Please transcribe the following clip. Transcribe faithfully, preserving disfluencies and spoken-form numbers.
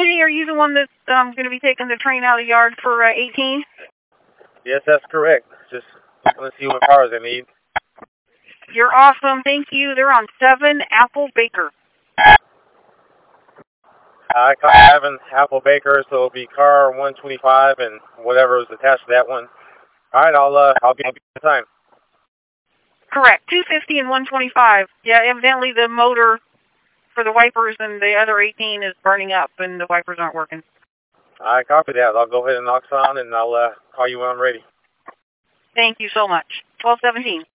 Lee, are you the one that's um, going to be taking the train out of the yard for uh, eighteen? Yes, that's correct. Just want to see what cars I need. You're awesome. Thank you. They're on seven Apple Baker. I have an Apple Baker, so it'll be car one twenty-five and whatever was attached to that one. All right, I'll uh, I'll be on time. Correct. two fifty and one twenty-five. Yeah, evidently the motor for the wipers and the other eighteen is burning up, and the wipers aren't working. I copy that. I'll go ahead and knock on, and I'll uh, call you when I'm ready. Thank you so much. twelve seventeen.